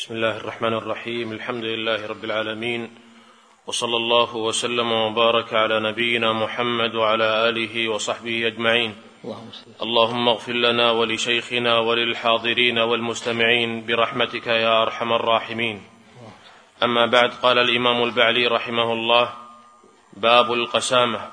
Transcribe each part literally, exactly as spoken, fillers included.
بسم الله الرحمن الرحيم. الحمد لله رب العالمين، وصلى الله وسلم وبارك على نبينا محمد وعلى آله وصحبه أجمعين. اللهم اغفر لنا ولشيخنا وللحاضرين والمستمعين برحمتك يا أرحم الراحمين. أما بعد، قال الإمام البعلي رحمه الله: باب القسامة.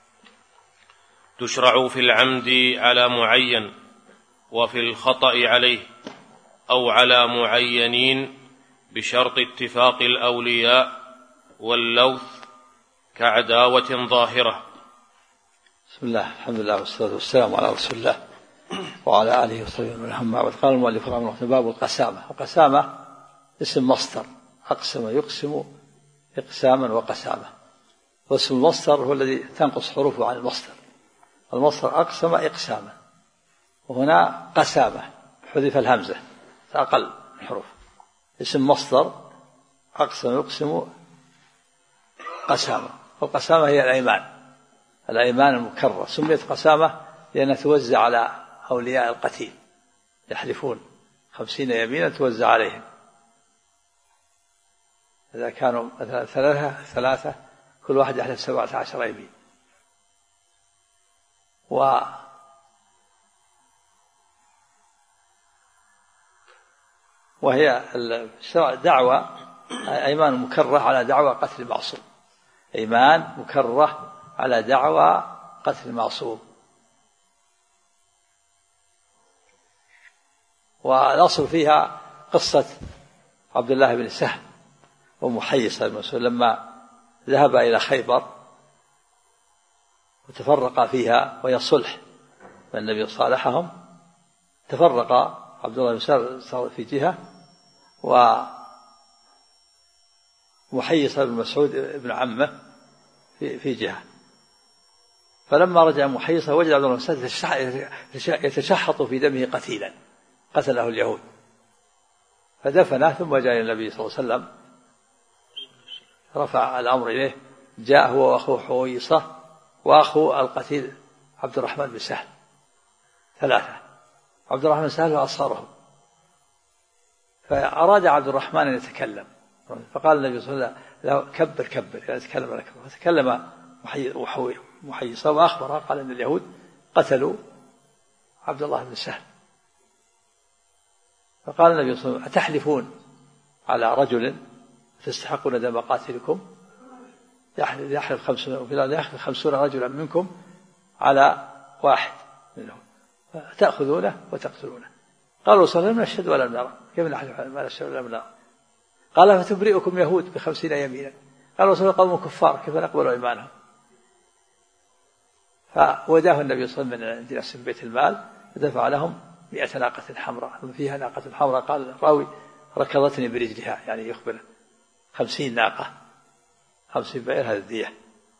تشرع في العمد على معين، وفي الخطأ عليه أو على معينين، بشرط اتفاق الأولياء واللوث كعداوة ظاهرة. بسم الله، الحمد لله والصلاة والسلام على رسول الله وعلى آله وصحبه ومن والاه. قال المؤلف رحمه الله: باب القسامة. القسامة اسم مصدر، أقسم يقسم إقساما وقسامة، واسم المصدر هو الذي تنقص حروفه عن المصدر. المصدر أقسم إقساما، وهنا قسامة حذف الهمزة أقل الحروف. اسم مصدر أقسم يقسم قسامة، والقسامة هي الأيمان، الأيمان المكررة. سميت قسامة لأنها توزع على أولياء القتيل، يحلفون خمسين يمينا توزع عليهم. إذا كانوا مثلا ثلاثة ثلاثة كل واحد يحلف سبعة عشر يمين. و وهي دعوة أيمان مكررة على دعوة قتل المعصوم، أيمان مكررة على دعوة قتل المعصوم. والأصل فيها قصة عبد الله بن سهل ومحيص المسؤول لما ذهب إلى خيبر وتفرق فيها، وهي صلح والنبي صالحهم. تفرق عبد الله بن سهل في جهة، ومحيص بن مسعود ابن عمه في جهة. فلما رجع محيص وجد عبد الله بن سهل يتشحط في دمه قتيلا قتله اليهود، فدفنه ثم جاء إلى النبي صلى الله عليه وسلم، رفع الأمر إليه. جاء هو وأخوه حويصة وأخو القتيل عبد الرحمن بن سهل، ثلاثة. عبد الرحمن بن سهل وأصهرهم، فأراد عبد الرحمن أن يتكلم، فقال النبي صلى الله عليه وسلم: كبر كبر يعني تكلم لك. فتكلم محيصة وأخبره، قال أن اليهود قتلوا عبد الله بن سهل. فقال النبي صلى الله عليه وسلم: أتحلفون على رجل تستحقون دم قاتلكم؟ يحلف خمسون يحلف خمسون رجلا منكم على واحد منهم، تأخذونه وتقتلونه. قالوا صلى الله عليه وسلم: نشهد ولا نرى. كيف نحلف ما نشهد ولا نرى؟ قال: فتبرئكم يهود بخمسين يمينا. قالوا صلى الله عليه وسلم: قوم كفار كيف نقبل إيمانهم؟ فوداه النبي صلى الله عليه وسلم من عند ناس بيت المال، فدفع لهم مئة ناقة حمراء، فيها ناقة حمراء قال الراوي: ركضتني برجلها، يعني يخبر خمسين ناقة، خمسين بعير، هذه الدية.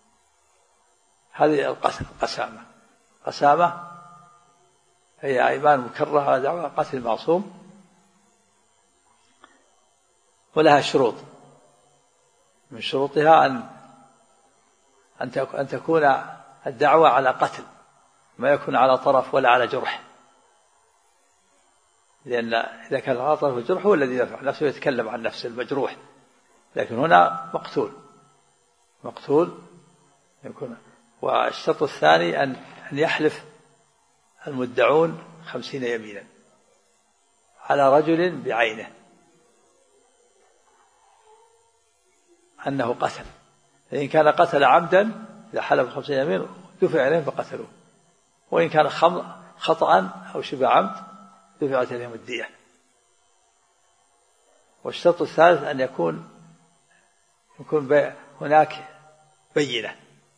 هذه القسامة. قسامة هي أيمان مكررة على دعوة قتل المعصوم، ولها شروط. من شروطها أن أن تكون الدعوة على قتل، ما يكون على طرف ولا على جرح، لأن إذا كان على طرف الجرح هو الذي يدافع نفسه يتكلم عن نفسه المجروح، لكن هنا مقتول مقتول يكون. والشرط الثاني أن أن يحلف المدعون خمسين يمينا على رجل بعينه أنه قتل. فإن كان قتل عمدا إذا حلف خمسين يمين دفع إليهم فقتلوه، وإن كان خطأ أو شبه عمد دفعت إليهم الدية. والشرط الثالث أن يكون يكون هناك بينة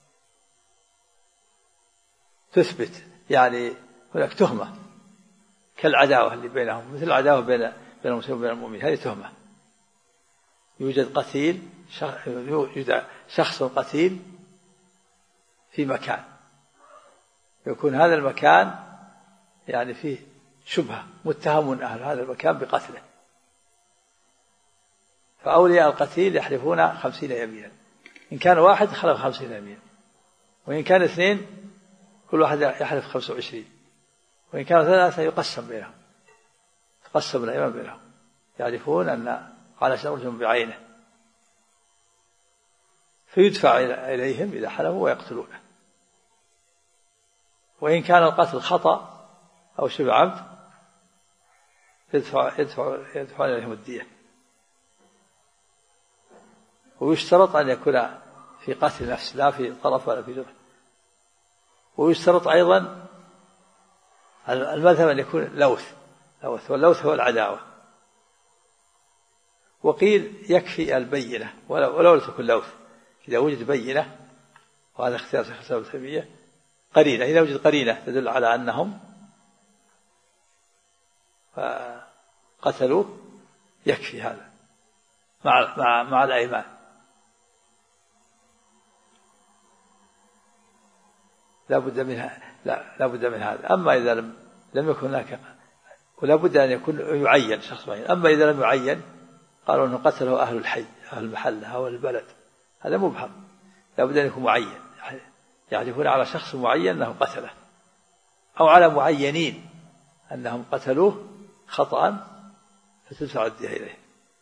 تثبت، يعني هناك تهمة كالعداوة اللي بينهم، مثل العداوة بين بين المسلمين وبين المؤمنين، هذه تهمة. يوجد قتيل، يوجد شخص قتيل في مكان، يكون هذا المكان يعني فيه شبهة، متهم أهل هذا المكان بقتله، فأولياء القتيل يحلفون خمسين يمينا. إن كان واحد خلف خمسين يمينا، وإن كان اثنين كل واحد يحلف خمسة وعشرين، وإن كانوا ثلاثة يقسم بينهم، تقسم الأيمان بينهم، يعرفون أن على شرهم بعينه، فيدفع إليهم إذا حلفوا ويقتلونه. وإن كان القتل خطأ أو شبه عمد يدفع يدفع يدفع إليهم الدية. ويشترط أن يكون في قتل نفس لا في طرف ولا في جرح. ويشترط أيضا المذهب أن يكون لوث لوث واللوث هو العداوة. وقيل يكفي البينة ولو لم تكن لوث، إذا وجد بينة، وهذا اختيار شيخ الإسلام ابن تيمية، قرينة، إذا وجد قرينة تدل على أنهم قتلوه يكفي هذا مع مع مع الأيمان. لا بد منها لا لا بد من هذا. أما إذا لم لم يكن هناك، ولا بد أن يكون يعين شخص معين. أما إذا لم يعين قالوا أنه قتله أهل الحي أهل المحل أو البلد، هذا مبهم، لا بد أن يكون معين، يعرفون على شخص معين أنه قتله، أو على معينين أنهم قتلوه خطأ فتدفع الدية إليه.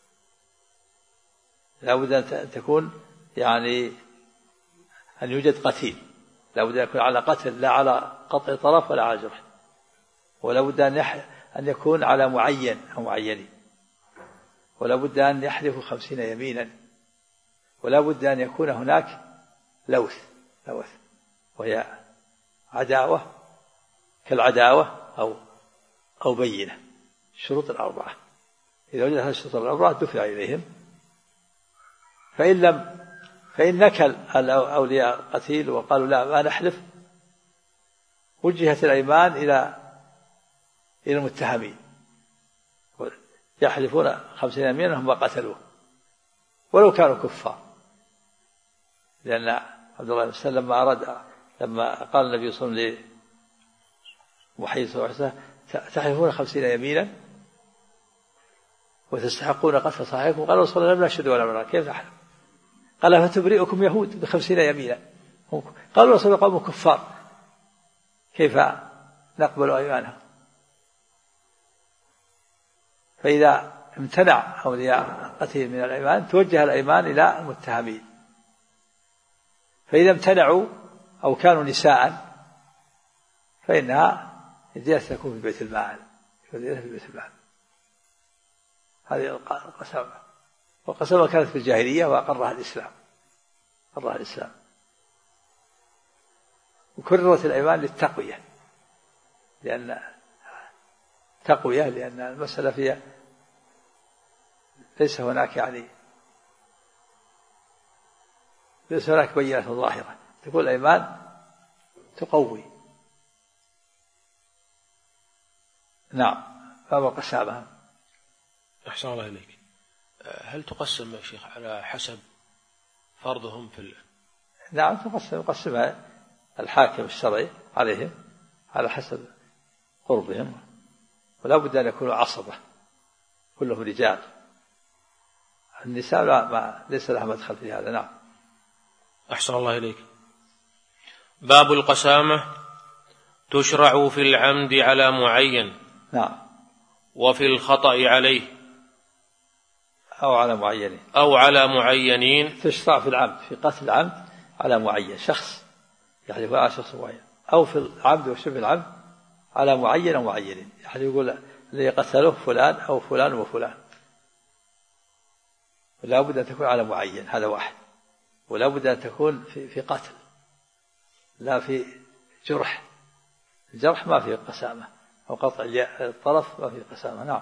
لا بد أن تكون يعني أن يوجد قتيل، لا بد أن يكون على قتل لا على قطع طرف ولا على جرح. ولا بد أن أن يكون على معين أو معينين. ولا بد أن يحلفوا خمسين يمينا. ولا بد أن يكون هناك لوث لوث وهي عداوة كالعداوة أو أو بينة. الشروط الأربعة، إذا وجد هذه الشروط الأربعة دفع إليهم. فإن لم فإن نكل أولياء القتيل وقالوا لا ما نحلف، وجهت الأيمان إلى إلى المتهمين، يحلفون خمسين يمينا هم قتلوه ولو كانوا كفار. لأن عبد الله بن سلم لما أراد لما قال النبي صلى الله عليه وسلم لمحيي صلى الله عليه وسلم تحلفون خمسين يمينا وتستحقون قتل صاحبكم، قالوا صلى الله عليه وسلم لا نشهد ولا نرى، كيف نحلف؟ قال فتبرئكم يهود بخمسين يمينا. قالوا رسول الله قوم كفار، كيف نقبل أيمانهم؟ فإذا امتنع أولياء قتيل من الأيمان توجه الأيمان إلى المتهمين. فإذا امتنعوا أو كانوا نساء فإنها الدية تكون في بيت المال، في بيت المال. هذه القسامة، والقسامة كانت في الجاهلية وأقرها الإسلام، أقرها الإسلام. وكررت الأيمان للتقوية، لأن تقوية لأن المسألة فيها ليس هناك يعني ليس هناك بينة ظاهرة، تقول الأيمان تقوي. نعم. فما قسامها. أحسن الله إليك. هل تقسم يا شيخ على حسب فرضهم في ال... نعم تقسم يقسمها الحاكم الشرعي عليهم على حسب قربهم، ولا بد أن يكونوا عصبة كلهم رجال. النساء ما ليس لها مدخل في هذا. نعم. أحسن الله إليك. باب القسامة تشرع في العمد على معين. نعم. وفي الخطأ عليه أو على معينين أو على معينين. تشرع في العمد في قتل العمد على معين، شخص يحلف على شخص معين، أو في العمد وشبه العمد على معين أو معينين، يعني يقول الذي قتله فلان أو فلان وفلان. ولا بد أن تكون على معين، هذا واحد. ولا بد أن تكون في, في قتل لا في جرح. الجرح ما فيه قسامة، أو قطع الطرف ما فيه قسامة. نعم.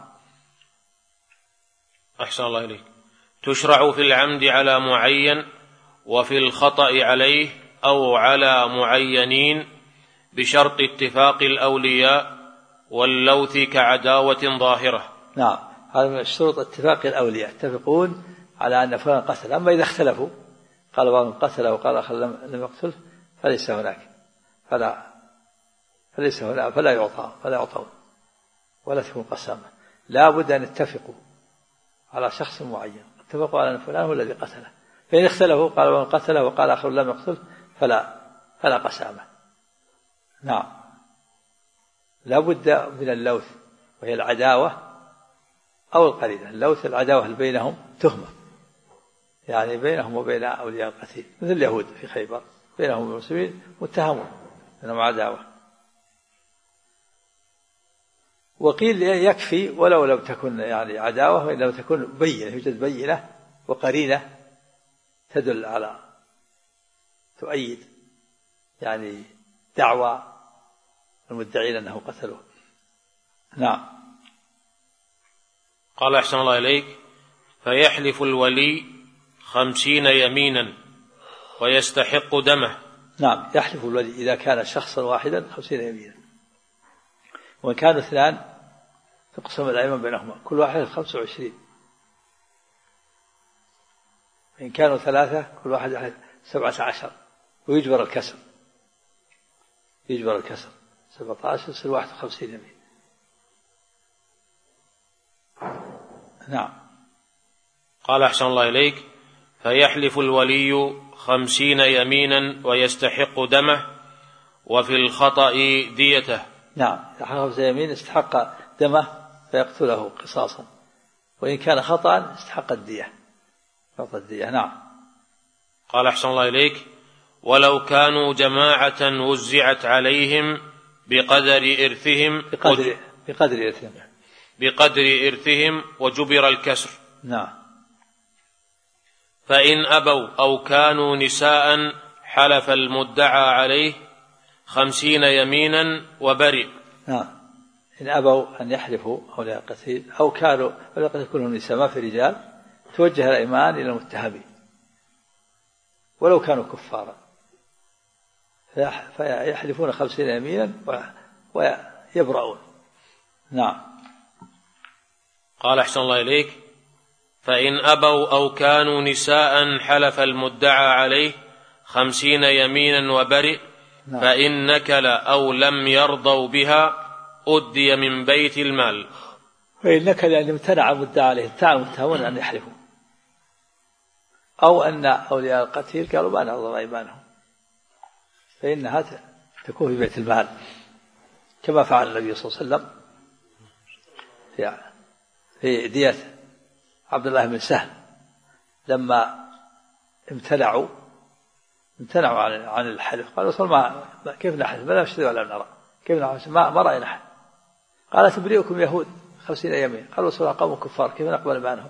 أحسن الله إليك. تشرع في العمد على معين وفي الخطأ عليه أو على معينين بشرط اتفاق الأولياء واللوث كعداوة ظاهرة. نعم. هذا من الشروط اتفاق الأولياء، يتفقون على أن فلان قتل. أما إذا اختلفوا قال بعضهم قتله وقال آخر لم يقتله فليس هناك فلا فليس هناك فلا يعطى فلا يعطون ولا تكون قسامة. لا بد أن يتفقوا على شخص معين، اتفقوا على أن فلان هو الذي قتله. فإن اختلفوا قال بعضهم قتله وقال آخر لم يقتله فلا فلا قسامة. نعم. لا بد من اللوث وهي العداوة أو القرينة. اللوث العداوة اللي بينهم تهمة، يعني بينهم وبين أولياء القتيل، مثل اليهود في خيبر بينهم والمسلمين متهمون أنهم عداوة. وقيل يكفي ولو لم تكن يعني عداوة، وإن لم تكن بينة، يوجد بينة وقرينة تدل على تؤيد يعني دعوى المدعين أنه قتلوه. نعم. قال أحسن الله إليك: فيحلف الولي خمسين يمينا ويستحق دمه. نعم، يحلف الولي إذا كان شخصا واحدا خمسين يمينا، وإن كانوا اثنان تقسم الأيمان بينهما، كل واحد خمسة وعشرين، وإن كانوا ثلاثة كل واحد سبعة عشر، ويجبر الكسر، يجبر الكسر سبعة عشر يصير واحد وخمسين يمين. نعم. قال أحسن الله إليك: فيحلف الولي خمسين يمينا ويستحق دمه، وفي الخطأ ديته. نعم، إذا حلف يمين استحق دمه فيقتله قصاصا، وإن كان خطأ استحق الدية، يعطى الدية. نعم. قال أحسن الله إليك: ولو كانوا جماعة وزعت عليهم بقدر إرثهم بقدر, بقدر إرثهم بقدر إرثهم وجبر الكسر. نعم. فإن أبوا أو كانوا نساء حلف المدعى عليه خمسين يمينا وبرئ. نعم. إن أبوا أن يحلفوا أولياء القتيل أو كانوا أولياء القتيل كلهم نساء ما في رجال، توجه الأيمان إلى المتهمين ولو كانوا كفارا، فيحلفون خمسين يمينا ويبرؤون. نعم. قال أحسن الله إليك: فإن أبوا أو كانوا نساء حلف المدعى عليه خمسين يمينا وبرئ. نعم. فإن نكل أو لم يرضوا بها أدي من بيت المال. فإن نكل يعني امتنع المدعى عليه، امتنع المتهمون أن يحلفوا، أو أن أولياء القتيل قالوا ما نرضى أيمانهم، فإنها تكون في بيت المال، كما فعل النبي صلى الله عليه وسلم في دية عبد الله بن سهل لما امتنعوا امتنعوا عن عن الحلف، قالوا صلى ما كيف نحلف ما نشهد ولا نرى، كيف نحلف ما ما رأينا نحلف. قال تبرئكم يهود خمسين يمين، قالوا صلى قوم كفار كيف نقبل أيمانهم،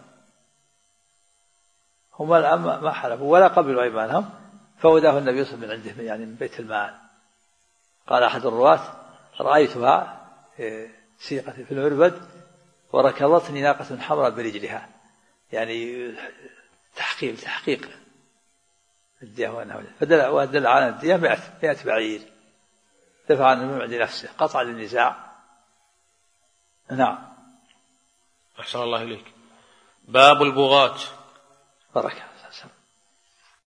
هم الآن ما حلفوا ولا قبلوا أيمانهم، فوداه النبي صلى الله عليه وسلم من عنده يعني من بيت المال. قال أحد الرواة: رأيتها سيقة في المربد وركضتني ناقة حمراء برجلها، يعني تحقيق تحقيق الدية وأنه فدل ودل على الدية مئة مئة بعير، دفع عن الموعد نفسه، قطع للنزاع. نعم. أحسن الله إليك. باب البغاة. بركة.